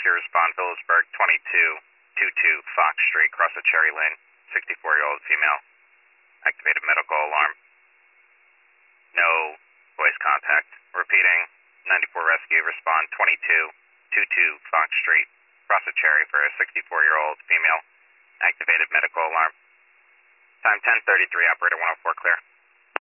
rescue respond Phillipsburg 2222 Fox Street, cross the Cherry Lane, 64-year-old female. Activated medical alarm. No voice contact. Repeating, 94 rescue respond 2222 Fox Street, cross the Cherry for a 64-year-old female. Activated medical alarm. Time 10:33, operator 104 clear.